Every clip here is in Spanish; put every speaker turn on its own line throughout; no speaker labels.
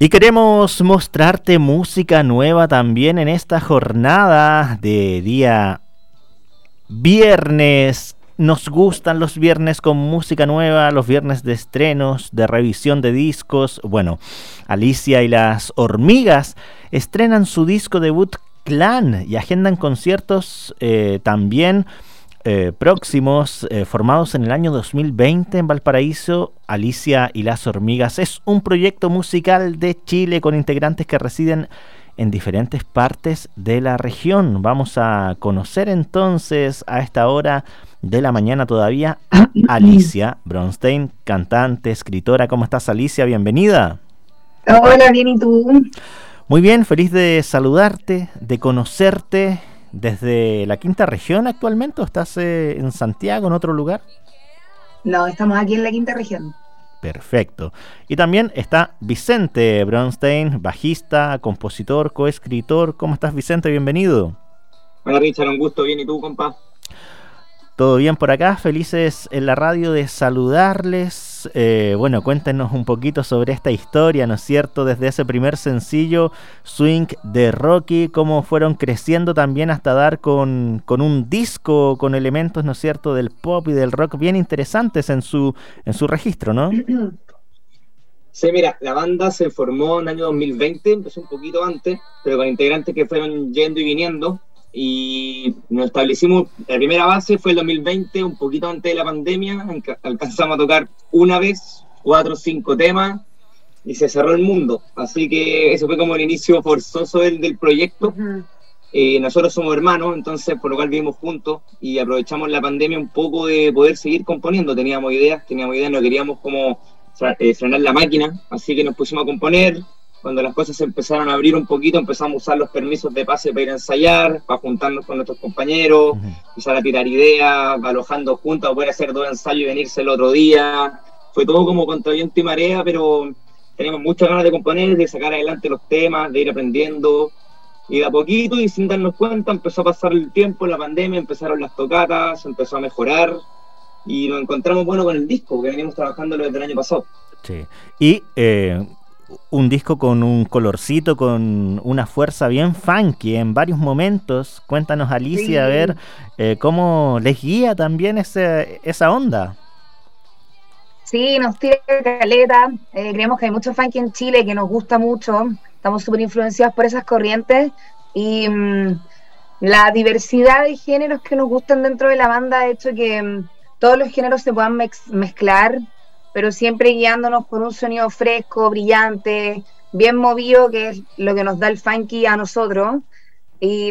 Y queremos mostrarte música nueva también en esta jornada de día viernes. Nos gustan los viernes con música nueva, los viernes de estrenos, de revisión de discos. Bueno, Alicia y las Hormigas estrenan su disco debut Clan y agendan conciertos también próximos, formados en el año 2020 en Valparaíso. Alicia y las Hormigas es un proyecto musical de Chile con integrantes que residen en diferentes partes de la región. Vamos a conocer entonces a esta hora de la mañana todavía a Alicia Bronstein, cantante, escritora. ¿Cómo estás, Alicia? Bienvenida.
Hola, bien, ¿y tú?
Muy bien, feliz de saludarte, de conocerte. ¿Desde la quinta región actualmente o estás en Santiago, en otro lugar?
No, estamos aquí en la quinta región.
Perfecto. Y también está Vicente Bronstein, bajista, compositor, coescritor. ¿Cómo estás, Vicente? Bienvenido.
Hola, Richard, un gusto. Bien, ¿y tú, compa?
Todo bien por acá, felices en la radio de saludarles. Bueno, cuéntenos un poquito sobre esta historia, ¿no es cierto? Desde ese primer sencillo, Swing de Rocky, cómo fueron creciendo también hasta dar con un disco con elementos, ¿no es cierto?, del pop y del rock bien interesantes en su registro, ¿no?
Sí, mira, la banda se formó en el año 2020, empezó un poquito antes, pero con integrantes que fueron yendo y viniendo. Y nos establecimos, la primera base fue el 2020, un poquito antes de la pandemia, alcanzamos a tocar una vez, 4 o 5 temas, y se cerró el mundo. Así que eso fue como el inicio forzoso del proyecto. Nosotros somos hermanos, entonces por lo cual vivimos juntos, y aprovechamos la pandemia un poco de poder seguir componiendo. Teníamos ideas, no queríamos como frenar la máquina, así que nos pusimos a componer. Cuando las cosas se empezaron a abrir un poquito, empezamos a usar los permisos de pase para ir a ensayar, para juntarnos con nuestros compañeros, empezar a tirar ideas, alojando juntos, poder hacer 2 ensayos y venirse el otro día. Fue todo como contra viento y marea, pero teníamos muchas ganas de componer, de sacar adelante los temas, de ir aprendiendo. Y de a poquito, y sin darnos cuenta, empezó a pasar el tiempo, la pandemia, empezaron las tocatas, empezó a mejorar, y nos encontramos bueno con el disco, que venimos trabajando desde el año pasado.
Sí. Y un disco con un colorcito, con una fuerza bien funky en varios momentos. Cuéntanos, Alicia, sí, a ver cómo les guía también esa onda.
Sí, nos tira caleta. Creemos que hay mucho funky en Chile que nos gusta mucho. Estamos súper influenciados por esas corrientes. Y la diversidad de géneros que nos gustan dentro de la banda ha hecho que todos los géneros se puedan mezclar, pero siempre guiándonos por un sonido fresco, brillante, bien movido, que es lo que nos da el funky a nosotros. Y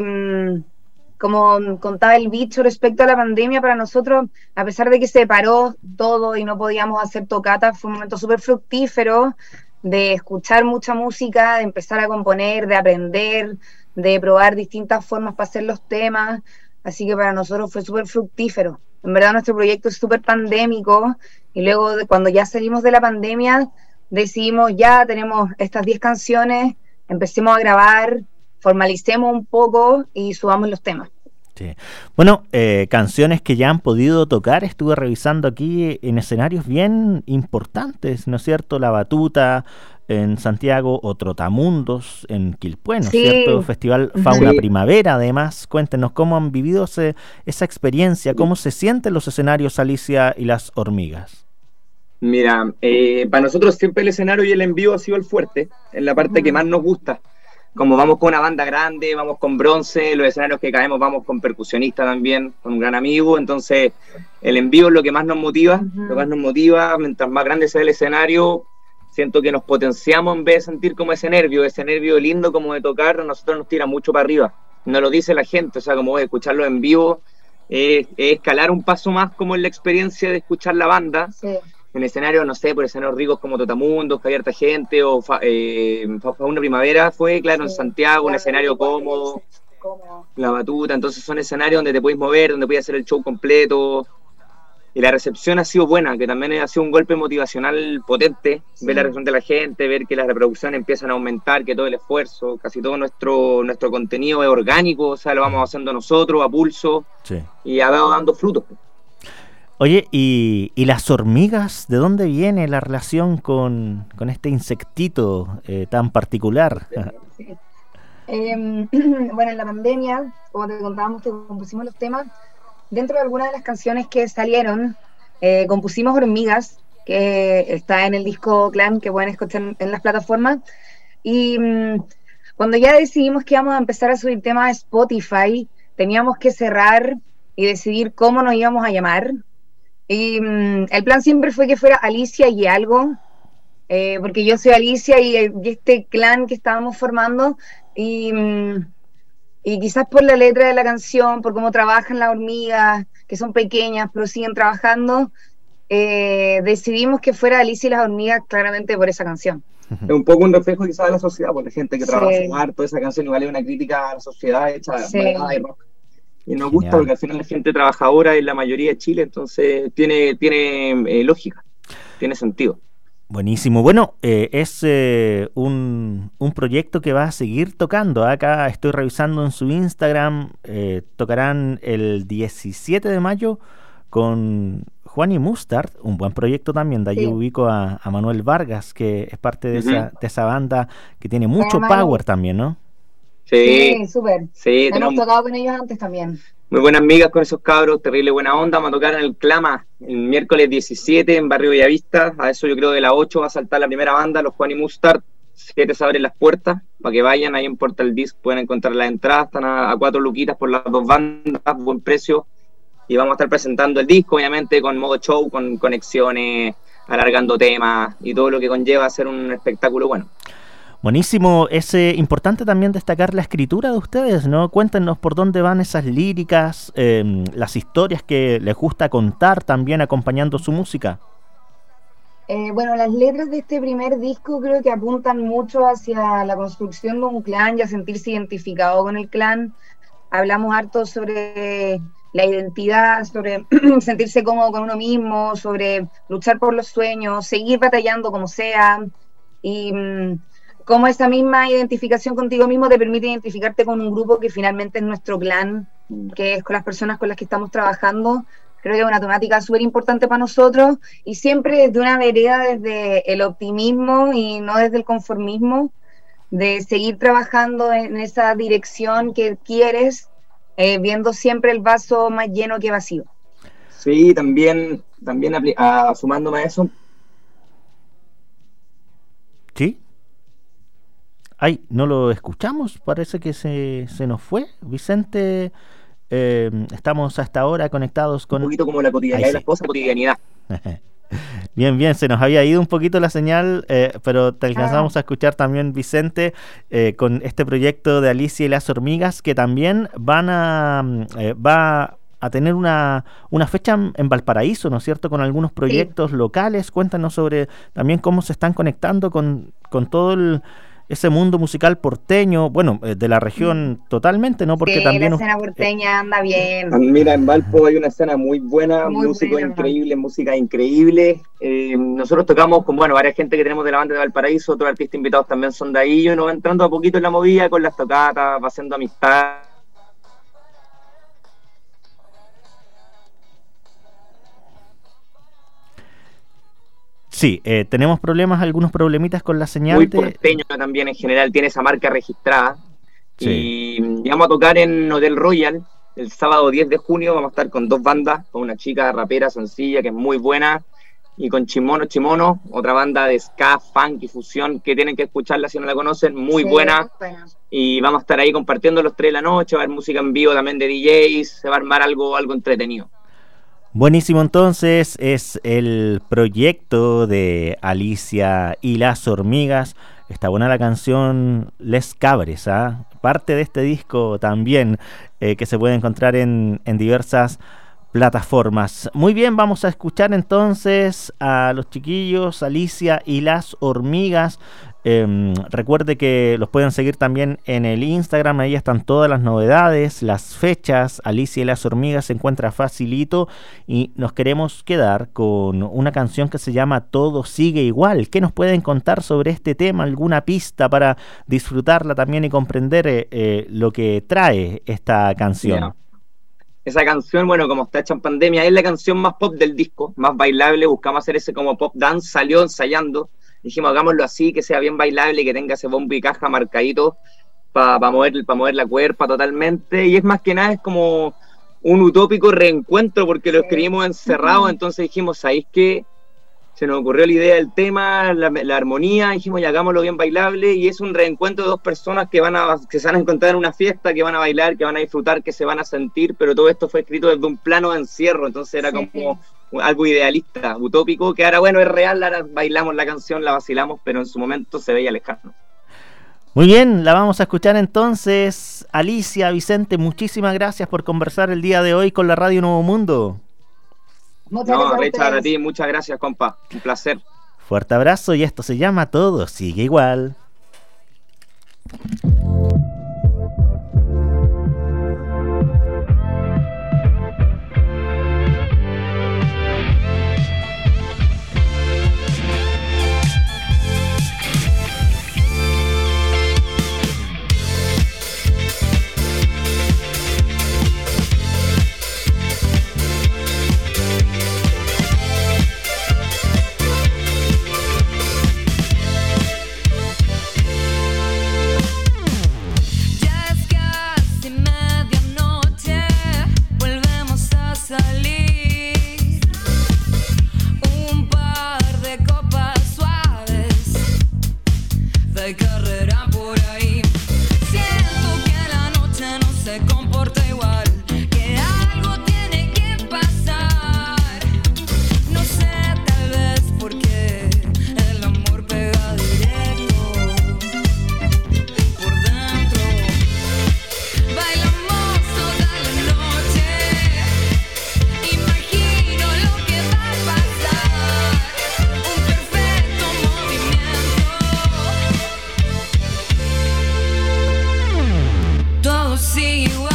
como contaba el bicho respecto a la pandemia, para nosotros, a pesar de que se paró todo y no podíamos hacer tocatas, fue un momento súper fructífero de escuchar mucha música, de empezar a componer, de aprender, de probar distintas formas para hacer los temas. Así que para nosotros fue súper fructífero. En verdad nuestro proyecto es súper pandémico, y luego cuando ya salimos de la pandemia decidimos ya tenemos estas 10 canciones, empecemos a grabar, formalicemos un poco y subamos los temas.
Sí. Bueno, canciones que ya han podido tocar, estuve revisando aquí en escenarios bien importantes, ¿no es cierto? La Batuta en Santiago o Trotamundos en Quilpué, ¿no es cierto? Festival Fauna Primavera, además. Cuéntenos cómo han vivido esa experiencia, cómo se sienten los escenarios, Alicia y las Hormigas.
Mira, para nosotros siempre el escenario y el en vivo ha sido el fuerte, en la parte que más nos gusta. Como vamos con una banda grande, vamos con Bronce, los escenarios que caemos vamos con percusionista también, con un gran amigo, entonces el en vivo es lo que más nos motiva, mientras más grande sea el escenario, siento que nos potenciamos en vez de sentir como ese nervio lindo como de tocar, a nosotros nos tira mucho para arriba, nos lo dice la gente, o sea, como escucharlo en vivo, es escalar un paso más como en la experiencia de escuchar la banda. Sí. En escenarios, no sé, por escenarios ricos como Trotamundos, que hay harta gente, o Fauna Primavera fue, claro, en Santiago, un escenario cómodo, la Batuta, entonces son escenarios donde te puedes mover, donde puedes hacer el show completo, y la recepción ha sido buena, que también ha sido un golpe motivacional potente, ver la reacción de la gente, ver que las reproducciones empiezan a aumentar, que todo el esfuerzo, casi todo nuestro contenido es orgánico, o sea, lo vamos haciendo nosotros, a pulso, y ha dado dando frutos.
Oye, ¿y las hormigas? ¿De dónde viene la relación con este insectito tan particular?
Sí. Bueno, en la pandemia, como te contábamos, que compusimos los temas, dentro de algunas de las canciones que salieron, compusimos Hormigas, que está en el disco Clan, que pueden escuchar en las plataformas, y cuando ya decidimos que íbamos a empezar a subir temas a Spotify, teníamos que cerrar y decidir cómo nos íbamos a llamar, y el plan siempre fue que fuera Alicia y algo, porque yo soy Alicia y este clan que estábamos formando, y quizás por la letra de la canción, por cómo trabajan las hormigas, que son pequeñas pero siguen trabajando, decidimos que fuera Alicia y las hormigas, claramente por esa canción.
Es un poco un reflejo quizás de la sociedad, por la gente que trabaja harto, esa canción igual es una crítica a la sociedad hecha de rock. Y nos gusta porque al final la gente trabajadora es la mayoría de Chile, entonces tiene lógica, tiene sentido.
Buenísimo. Bueno, es un proyecto que va a seguir tocando. Acá estoy revisando en su Instagram. Tocarán el 17 de mayo con Juan y Mustard, un buen proyecto también. De allí ubico a Manuel Vargas, que es parte de esa banda que tiene mucho power también, ¿no?
Sí, súper.
Sí,
hemos tocado con ellos antes también.
Muy buenas amigas con esos cabros, terrible buena onda. Vamos a tocar en el Clama el miércoles 17 en Barrio Bellavista. A eso yo creo de las 8 va a saltar la primera banda, los Juan y Mustard. 7 se abren las puertas para que vayan. Ahí en Portal Disc pueden encontrar las entradas. Están a 4 luquitas por las 2 bandas, buen precio. Y vamos a estar presentando el disco, obviamente, con modo show, con conexiones, alargando temas y todo lo que conlleva hacer un espectáculo bueno.
Buenísimo, es importante también destacar la escritura de ustedes, ¿no? Cuéntenos por dónde van esas líricas, las historias que les gusta contar también acompañando su música.
Bueno, las letras de este primer disco creo que apuntan mucho hacia la construcción de un clan y a sentirse identificado con el clan. Hablamos harto sobre la identidad, sobre sentirse cómodo con uno mismo, sobre luchar por los sueños, seguir batallando como sea, y cómo esa misma identificación contigo mismo te permite identificarte con un grupo que finalmente es nuestro clan, que es con las personas con las que estamos trabajando. Creo que es una temática súper importante para nosotros, y siempre desde una vereda, desde el optimismo y no desde el conformismo, de seguir trabajando en esa dirección que quieres, viendo siempre el vaso más lleno que vacío.
Sí, también sumándome a eso.
¿Sí? Ay, no lo escuchamos, parece que se nos fue. Vicente, estamos hasta ahora conectados con...
Un poquito como la cotidianidad de las cosas, cotidianidad.
Bien, se nos había ido un poquito la señal, pero te alcanzamos a escuchar también, Vicente, con este proyecto de Alicia y las hormigas, que también va a tener una fecha en Valparaíso, ¿no es cierto?, con algunos proyectos locales. Cuéntanos sobre también cómo se están conectando con todo ese mundo musical porteño, bueno, de la región totalmente, ¿no? Porque también
la escena porteña anda bien.
Mira, en Valpo hay una escena muy buena, músicos increíbles, música increíble. Nosotros tocamos con, varias gente que tenemos de la banda de Valparaíso, otros artistas invitados también son de ahí, y uno va entrando a poquito en la movida con las tocatas, va haciendo amistad.
Sí, tenemos algunos problemitas con la señal.
Muy porteño también en general, tiene esa marca registrada. Sí. Y vamos a tocar en Hotel Royal el sábado 10 de junio, vamos a estar con 2 bandas, con una chica rapera sencilla que es muy buena, y con Chimono, otra banda de ska, funk y fusión que tienen que escucharla si no la conocen, muy buena. Y vamos a estar ahí compartiendo los 3 de la noche, va a haber música en vivo también de DJs, se va a armar algo entretenido.
Buenísimo, entonces es el proyecto de Alicia y las hormigas. Está buena la canción Les Cabres, parte de este disco también, que se puede encontrar en diversas plataformas. Muy bien, vamos a escuchar entonces a los chiquillos, Alicia y las hormigas. Recuerde que los pueden seguir también en el Instagram, ahí están todas las novedades, las fechas. Alicia y las hormigas se encuentra facilito, y nos queremos quedar con una canción que se llama Todo sigue igual. ¿Qué nos pueden contar sobre este tema? ¿Alguna pista para disfrutarla también y comprender lo que trae esta canción?
Esa canción, bueno, como está hecha en pandemia, es la canción más pop del disco, más bailable, buscamos hacer ese como pop dance, salió ensayando, dijimos hagámoslo así, que sea bien bailable, que tenga ese bombo y caja marcadito para mover la cuerpa totalmente, y es más que nada, es como un utópico reencuentro, porque lo escribimos encerrados, entonces dijimos, ¿sabéis qué? Se nos ocurrió la idea del tema, la armonía, dijimos, ya hagámoslo bien bailable, y es un reencuentro de dos personas que se van a encontrar en una fiesta, que van a bailar, que van a disfrutar, que se van a sentir, pero todo esto fue escrito desde un plano de encierro, entonces era como algo idealista, utópico, que ahora, bueno, es real, ahora bailamos la canción, la vacilamos, pero en su momento se veía lejano.
Muy bien, la vamos a escuchar entonces. Alicia, Vicente, muchísimas gracias por conversar el día de hoy con la Radio Nuevo Mundo.
Muchas gracias
Richard, a ti, muchas gracias, compa. Un placer.
Fuerte abrazo, y esto se llama Todo Sigue Igual.
See you.